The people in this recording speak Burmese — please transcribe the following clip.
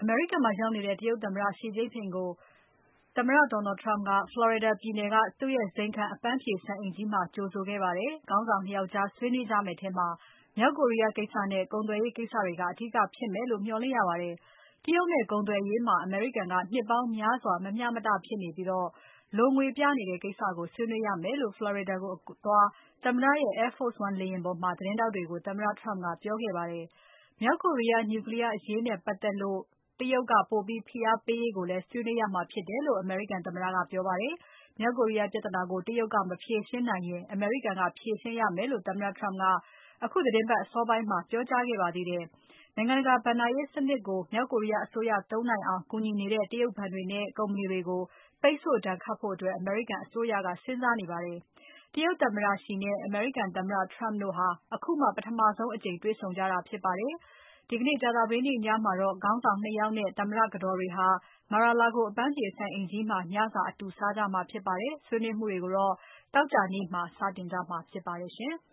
အမေရိကန်မှာရောက်နေတဲ့ တရုတ်သမ္မတ Xi Jinping ကိုသမ္မတ Donald Trump က Florida ပြည်နယ်က သူ့ရဲ့ဇိမ်ခံအပန်းဖြေစံအိမ်ကြီးမှာ ကြိုဆိုခဲ့ပါတယ်။ ခေါင်းဆောင် ၂ ယောက်ကြားဆွေးနွေးကြမယ့်ထဲမှာ မြောက်ကိုရီးယားကိစ္စနဲ့ ကုန်သွယ်ရေးကိစ္စတွေက အဓိကဖြစ်မယ်လို့ မျှော်လင့်ရပါတယ်။ တရုတ်နဲ့ကုန်သွယ်ရေးမှာ အမေရိကန်က နှစ်ပေါင်းများစွာ မမျှမတဖြစ်နေပြီး လိုငွေပြနေတဲ့ကိစ္စကို ဆွေးနွေးရမယ်လို့ Florida ကိုအသွား သမ္မတရဲ့ Air Force One လေယာဉ်ပေါ်မှာ သတင်းထောက်တွေကို သမ္မတ Trump ကပြောခဲ့ပါတယ်။ မြောက်ကိုရီးယား Nuclear အရေးနဲ့ပတ်သက်လို့ တရုတ်ကပိုပြီးဖိအားပေးရေးကိုလည်း ဆွေးနွေးရမှာဖြစ်တယ်လို့ အမေရိကန်သမ္မတကပြောပါတယ်။ မြောက်ကိုရီးယားပြဿနာကို တရုတ်က မဖြေရှင်းနိုင်ရင် အမေရိကန်က ဖြေရှင်းရမယ်လို့ သမ္မတ Trump ကအခုသီတင်းပါတ်အစောပိုင်းမှာ ပြောကြားခဲ့ပါသေးတယ်။ နိုင်ငံတကာဘဏ္ဍာရေးစနစ်ကို မြောက်ကိုရီးယားအစိုးရသုံးနိုင်အောင် ကူညီနေတဲ့ တရုတ်ဘဏ်တွေနဲ့ ကုမ္ပဏီတွေကို ပိတ်ဆို့ဒဏ်ခတ်ဖို့ အမေရိကန်အစိုးရက စဉ်းစားနေပါတယ်။ တရုတ်သမ္မတ Xi နဲ့ အမေရိကန်သမ္မတ Trump တို့ဟာ အခုမှ ပထမဆုံးအကြိမ်တွေ့ဆုံကြတာဖြစ်ပါတယ်။ ဒီကနေ့ ကြာသပတေးနေ့ညမှာတော့ ခေါင်းဆောင် ၂ ယောက်နဲ့ သမ္မတကတော်တွေဟာ Mar-a-Lago အပန်းဖြေစံအိမ်ကြီးမှာ ညစာအတူစားကြမှာဖြစ်ပါတယ်။ ဆွေးနွေးမှုတွေကိုတော့ သောကြာနေ့မှာ စတင်ကြမှာဖြစ်ပါတယ်ရှင်။